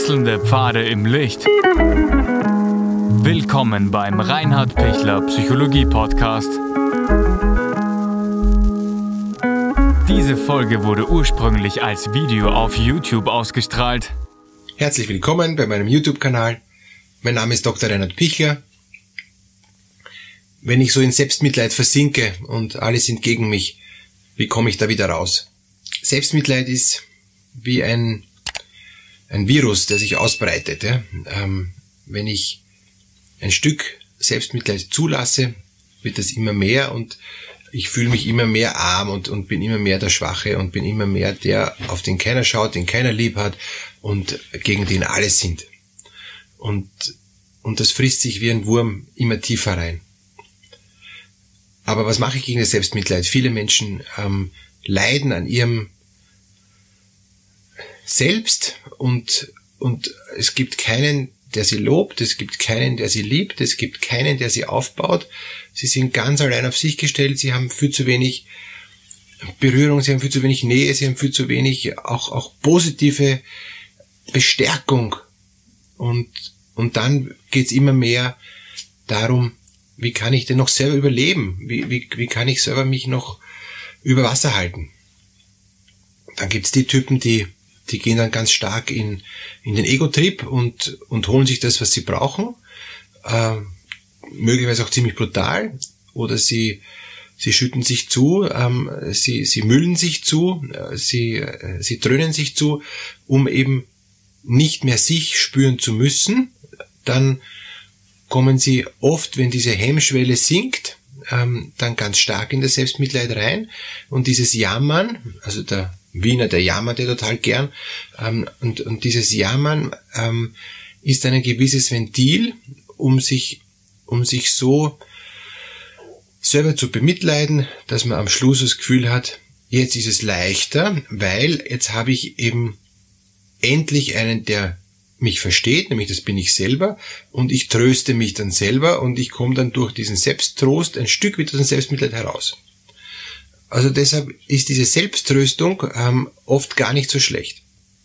Wechselnde Pfade im Licht. Willkommen beim Reinhard Pichler Psychologie Podcast. Diese Folge wurde ursprünglich als Video auf YouTube ausgestrahlt. Herzlich willkommen bei meinem YouTube-Kanal. Mein Name ist Dr. Reinhard Pichler. Wenn ich so in Selbstmitleid versinke und alle sind gegen mich, wie komme ich da wieder raus? Selbstmitleid ist wie ein Virus, der sich ausbreitet. Ja? Wenn ich ein Stück Selbstmitleid zulasse, wird das immer mehr und ich fühle mich immer mehr arm und bin immer mehr der Schwache und bin immer mehr der, auf den keiner schaut, den keiner lieb hat und gegen den alle sind. Und das frisst sich wie ein Wurm immer tiefer rein. Aber was mache ich gegen das Selbstmitleid? Viele Menschen leiden an ihrem Selbst und es gibt keinen, der sie lobt, es gibt keinen, der sie liebt, es gibt keinen, der sie aufbaut. Sie sind ganz allein auf sich gestellt, sie haben viel zu wenig Berührung, sie haben viel zu wenig Nähe, sie haben viel zu wenig auch positive Bestärkung. Und dann geht's immer mehr darum, wie kann ich denn noch selber überleben? Wie kann ich selber mich noch über Wasser halten? Dann gibt's die Typen, die gehen dann ganz stark in den Ego-Trip und holen sich das, was sie brauchen. Möglicherweise auch ziemlich brutal. Oder sie schütten sich zu, sie müllen sich zu, sie dröhnen sich zu, um eben nicht mehr sich spüren zu müssen. Dann kommen sie oft, wenn diese Hemmschwelle sinkt, dann ganz stark in das Selbstmitleid rein. Und dieses Jammern, also der Wiener, der jammert ja total gern, und dieses Jammern ist ein gewisses Ventil, um sich so selber zu bemitleiden, dass man am Schluss das Gefühl hat, jetzt ist es leichter, weil jetzt habe ich eben endlich einen, der mich versteht, nämlich das bin ich selber, und ich tröste mich dann selber und ich komme dann durch diesen Selbsttrost ein Stück wieder aus dem Selbstmitleid heraus. Also deshalb ist diese Selbsttröstung oft gar nicht so schlecht.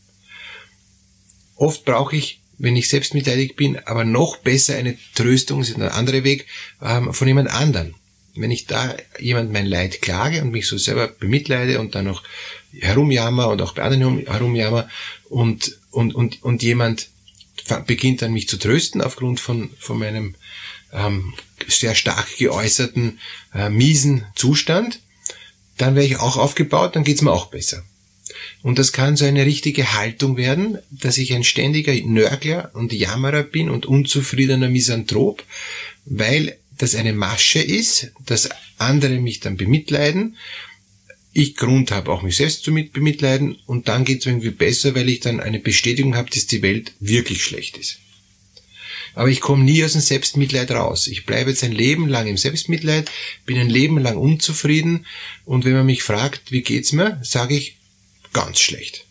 Oft brauche ich, wenn ich selbstmitleidig bin, aber noch besser eine Tröstung, das ist ein anderer Weg, von jemand anderem. Wenn ich da jemand mein Leid klage und mich so selber bemitleide und dann noch herumjammer und auch bei anderen herumjammer und jemand beginnt dann mich zu trösten aufgrund von meinem sehr stark geäußerten miesen Zustand, dann werde ich auch aufgebaut, dann geht's mir auch besser. Und das kann so eine richtige Haltung werden, dass ich ein ständiger Nörgler und Jammerer bin und unzufriedener Misanthrop, weil das eine Masche ist, dass andere mich dann bemitleiden, ich Grund habe, auch mich selbst zu bemitleiden und dann geht's mir irgendwie besser, weil ich dann eine Bestätigung habe, dass die Welt wirklich schlecht ist. Aber ich komme nie aus dem Selbstmitleid raus. Ich bleibe jetzt ein Leben lang im Selbstmitleid, bin ein Leben lang unzufrieden und wenn man mich fragt, wie geht's mir, sage ich, ganz schlecht.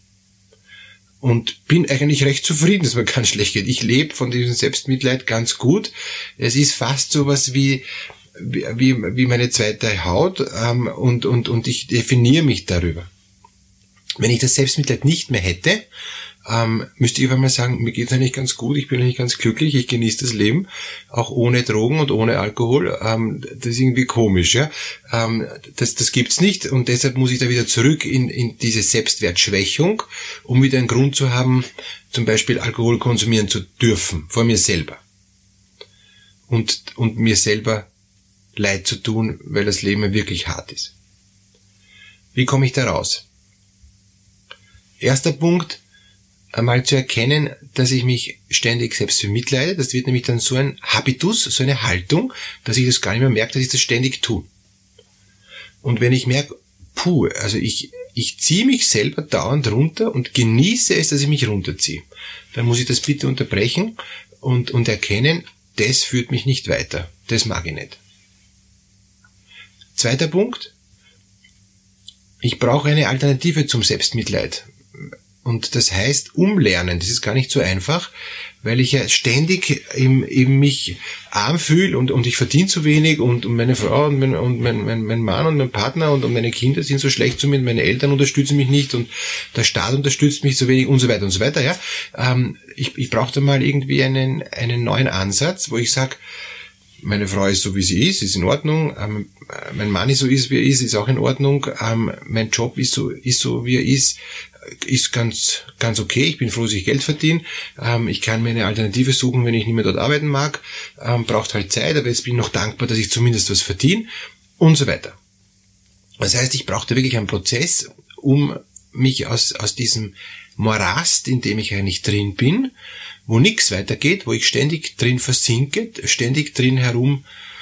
Und bin eigentlich recht zufrieden, dass mir ganz schlecht geht. Ich lebe von diesem Selbstmitleid ganz gut. Es ist fast sowas wie meine zweite Haut und ich definiere mich darüber. Wenn ich das Selbstmitleid nicht mehr hätte, müsste ich auf einmal sagen, mir geht's eigentlich ganz gut, ich bin eigentlich ganz glücklich, ich genieße das Leben, auch ohne Drogen und ohne Alkohol. Das ist irgendwie komisch, ja. Das gibt's nicht und deshalb muss ich da wieder zurück in diese Selbstwertschwächung, um wieder einen Grund zu haben, zum Beispiel Alkohol konsumieren zu dürfen, vor mir selber. Und mir selber Leid zu tun, weil das Leben wirklich hart ist. Wie komme ich da raus? Erster Punkt, einmal zu erkennen, dass ich mich ständig selbst bemitleide. Das wird nämlich dann so ein Habitus, so eine Haltung, dass ich das gar nicht mehr merke, dass ich das ständig tue. Und wenn ich merke, also ich ziehe mich selber dauernd runter und genieße es, dass ich mich runterziehe, dann muss ich das bitte unterbrechen und erkennen, das führt mich nicht weiter. Das mag ich nicht. Zweiter Punkt, ich brauche eine Alternative zum Selbstmitleid. Und das heißt umlernen. Das ist gar nicht so einfach, weil ich ja ständig eben mich arm fühle und ich verdiene zu wenig und meine Frau und mein Mann und mein Partner und meine Kinder sind so schlecht zu mir, meine Eltern unterstützen mich nicht und der Staat unterstützt mich so wenig und so weiter und so weiter. Ja, ich brauchte mal irgendwie einen neuen Ansatz, wo ich sage, meine Frau ist so, wie sie ist in Ordnung. Mein Mann ist so, wie er ist auch in Ordnung. Mein Job ist so, wie er ist ganz okay. Ich bin froh, dass ich Geld verdiene. Ich kann mir eine Alternative suchen, wenn ich nicht mehr dort arbeiten mag. Braucht halt Zeit, aber jetzt bin ich noch dankbar, dass ich zumindest was verdiene und so weiter. Das heißt, ich brauchte wirklich einen Prozess, um mich aus diesem Morast, in dem ich eigentlich drin bin, wo nichts weitergeht, wo ich ständig drin versinke, ständig drin herum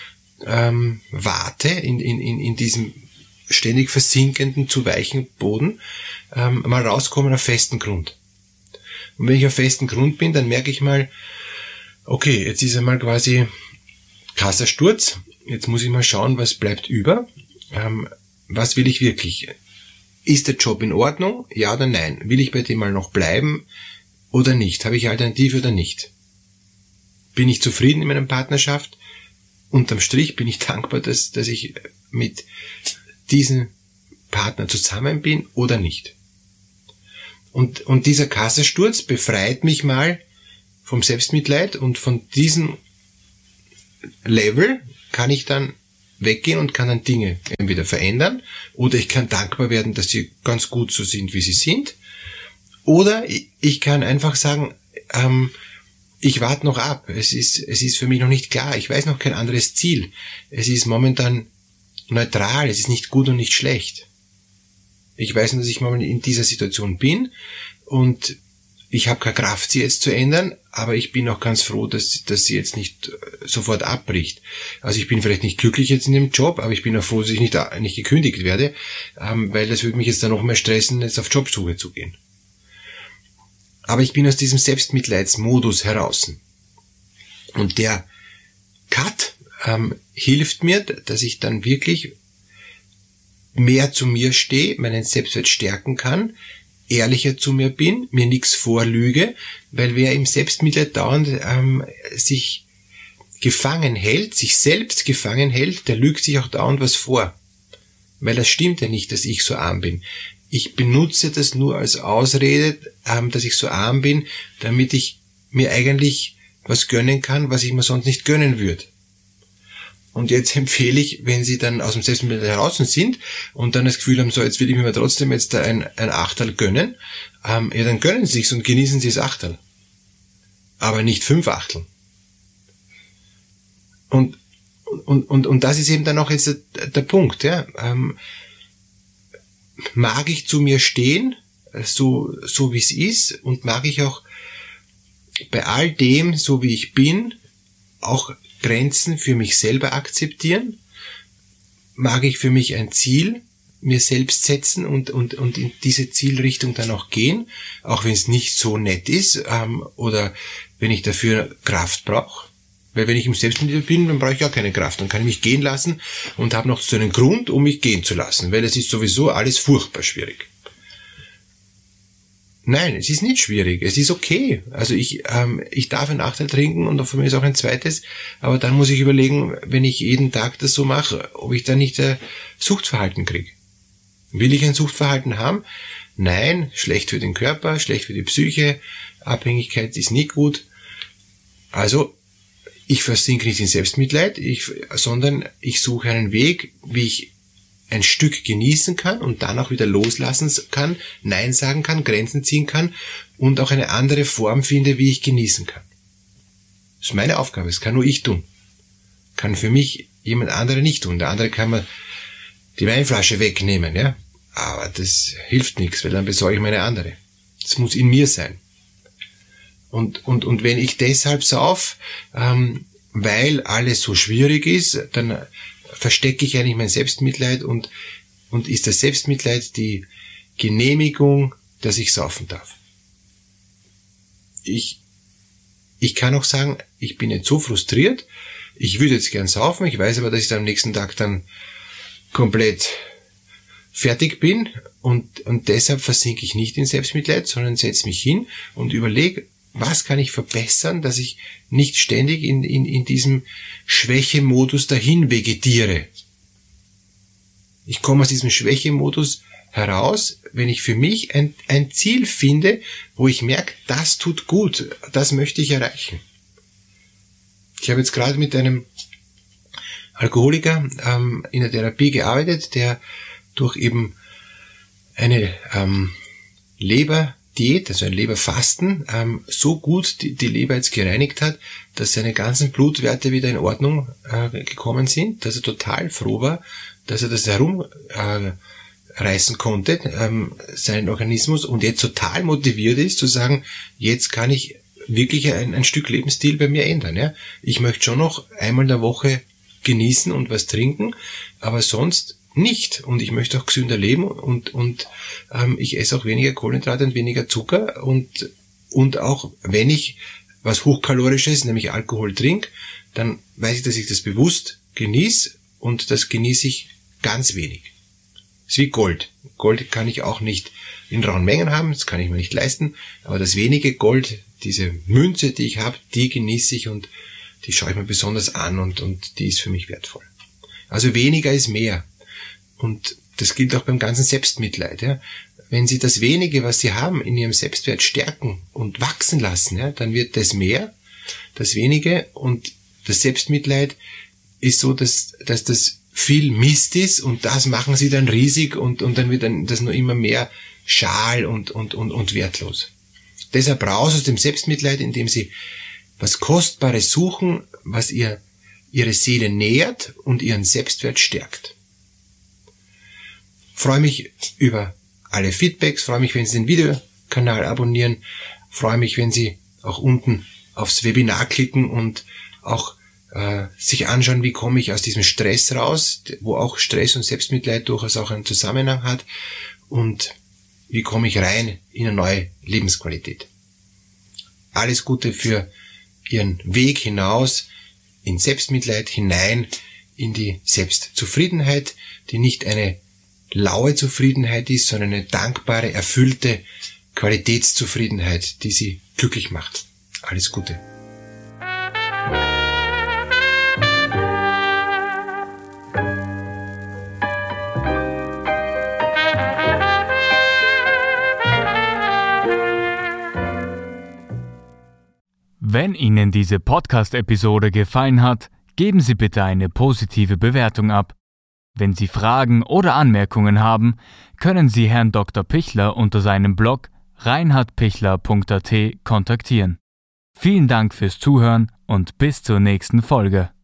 warte, in diesem ständig versinkenden, zu weichen Boden, mal rauskommen auf festen Grund. Und wenn ich auf festen Grund bin, dann merke ich mal, okay, jetzt ist einmal quasi Kassensturz, jetzt muss ich mal schauen, was bleibt über, was will ich wirklich? Ist der Job in Ordnung? Ja oder nein? Will ich bei dem mal noch bleiben oder nicht? Habe ich Alternative oder nicht? Bin ich zufrieden in meiner Partnerschaft? Unterm Strich bin ich dankbar, dass ich mit diesem Partner zusammen bin oder nicht. Und dieser Kassensturz befreit mich mal vom Selbstmitleid und von diesem Level kann ich dann weggehen und kann dann Dinge entweder verändern oder ich kann dankbar werden, dass sie ganz gut so sind, wie sie sind. Oder ich kann einfach sagen, ich warte noch ab. Es ist für mich noch nicht klar. Ich weiß noch kein anderes Ziel. Es ist momentan neutral. Es ist nicht gut und nicht schlecht. Ich weiß nur, dass ich momentan in dieser Situation bin und ich habe keine Kraft, sie jetzt zu ändern, aber ich bin auch ganz froh, dass sie jetzt nicht sofort abbricht. Also ich bin vielleicht nicht glücklich jetzt in dem Job, aber ich bin auch froh, dass ich nicht gekündigt werde, weil das würde mich jetzt dann noch mehr stressen, jetzt auf Jobsuche zu gehen. Aber ich bin aus diesem Selbstmitleidsmodus heraus. Und der Cut hilft mir, dass ich dann wirklich mehr zu mir stehe, meinen Selbstwert stärken kann, ehrlicher zu mir bin, mir nichts vorlüge, weil wer im Selbstmitleid dauernd sich gefangen hält, sich selbst gefangen hält, der lügt sich auch dauernd was vor. Weil das stimmt ja nicht, dass ich so arm bin. Ich benutze das nur als Ausrede, dass ich so arm bin, damit ich mir eigentlich was gönnen kann, was ich mir sonst nicht gönnen würde. Und jetzt empfehle ich, wenn Sie dann aus dem Selbstmitleid heraus sind und dann das Gefühl haben, so jetzt will ich mir trotzdem jetzt da ein Achterl gönnen, ja, dann gönnen Sie sich's und genießen Sie das Achterl. Aber nicht 5 Achteln. Und das ist eben dann auch jetzt der Punkt, ja. Mag ich zu mir stehen, so wie es ist, und mag ich auch bei all dem, so wie ich bin, auch Grenzen für mich selber akzeptieren? Mag ich für mich ein Ziel mir selbst setzen und in diese Zielrichtung dann auch gehen, auch wenn es nicht so nett ist, oder wenn ich dafür Kraft brauche? Weil wenn ich im Selbstmitleid bin, dann brauche ich gar keine Kraft. Dann kann ich mich gehen lassen und habe noch so einen Grund, um mich gehen zu lassen, weil es ist sowieso alles furchtbar schwierig. Nein, es ist nicht schwierig, es ist okay. Also ich darf ein Achtel trinken und von mir ist auch ein zweites, aber dann muss ich überlegen, wenn ich jeden Tag das so mache, ob ich dann nicht Suchtverhalten kriege. Will ich ein Suchtverhalten haben? Nein, schlecht für den Körper, schlecht für die Psyche, Abhängigkeit ist nie gut. Also ich versinke nicht in Selbstmitleid, sondern ich suche einen Weg, wie ich ein Stück genießen kann und dann auch wieder loslassen kann, Nein sagen kann, Grenzen ziehen kann und auch eine andere Form finde, wie ich genießen kann. Das ist meine Aufgabe, das kann nur ich tun. Kann für mich jemand anderer nicht tun. Der andere kann mir die Weinflasche wegnehmen, ja. Aber das hilft nichts, weil dann besorge ich mir eine andere. Das muss in mir sein. Und wenn ich deshalb sauf, weil alles so schwierig ist, dann verstecke ich eigentlich mein Selbstmitleid und ist das Selbstmitleid die Genehmigung, dass ich saufen darf. Ich kann auch sagen, ich bin jetzt so frustriert, ich würde jetzt gern saufen, ich weiß aber, dass ich dann am nächsten Tag dann komplett fertig bin und deshalb versinke ich nicht in Selbstmitleid, sondern setze mich hin und überlege, was kann ich verbessern, dass ich nicht ständig in diesem Schwächemodus dahin vegetiere. Ich komme aus diesem Schwächemodus heraus, wenn ich für mich ein Ziel finde, wo ich merke, das tut gut, das möchte ich erreichen. Ich habe jetzt gerade mit einem Alkoholiker in der Therapie gearbeitet, der durch eben eine Leberdiät, also ein Leberfasten, so gut die Leber jetzt gereinigt hat, dass seine ganzen Blutwerte wieder in Ordnung gekommen sind, dass er total froh war, dass er das herumreißen konnte, seinen Organismus, und jetzt total motiviert ist zu sagen, jetzt kann ich wirklich ein Stück Lebensstil bei mir ändern. Ja? Ich möchte schon noch einmal in der Woche genießen und was trinken, aber sonst nicht. Und ich möchte auch gesünder leben und ich esse auch weniger Kohlenhydrate und weniger Zucker und auch wenn ich was Hochkalorisches, nämlich Alkohol trinke, dann weiß ich, dass ich das bewusst genieße und das genieße ich ganz wenig. Das ist wie Gold. Gold kann ich auch nicht in rauen Mengen haben, das kann ich mir nicht leisten, aber das wenige Gold, diese Münze, die ich habe, die genieße ich und die schaue ich mir besonders an und die ist für mich wertvoll. Also weniger ist mehr. Und das gilt auch beim ganzen Selbstmitleid. Ja. Wenn Sie das wenige, was Sie haben, in Ihrem Selbstwert stärken und wachsen lassen, ja, dann wird das mehr, das wenige, und das Selbstmitleid ist so, dass das viel Mist ist und das machen Sie dann riesig und dann wird dann das nur immer mehr schal und wertlos. Deshalb raus aus dem Selbstmitleid, indem Sie was Kostbares suchen, was Ihre Seele nährt und Ihren Selbstwert stärkt. Freue mich über alle Feedbacks, freue mich, wenn Sie den Videokanal abonnieren, freue mich, wenn Sie auch unten aufs Webinar klicken und auch sich anschauen, wie komme ich aus diesem Stress raus, wo auch Stress und Selbstmitleid durchaus auch einen Zusammenhang hat, und wie komme ich rein in eine neue Lebensqualität. Alles Gute für Ihren Weg hinaus in Selbstmitleid, hinein in die Selbstzufriedenheit, die nicht eine laue Zufriedenheit ist, sondern eine dankbare, erfüllte Qualitätszufriedenheit, die Sie glücklich macht. Alles Gute. Wenn Ihnen diese Podcast-Episode gefallen hat, geben Sie bitte eine positive Bewertung ab. Wenn Sie Fragen oder Anmerkungen haben, können Sie Herrn Dr. Pichler unter seinem Blog reinhardpichler.at kontaktieren. Vielen Dank fürs Zuhören und bis zur nächsten Folge.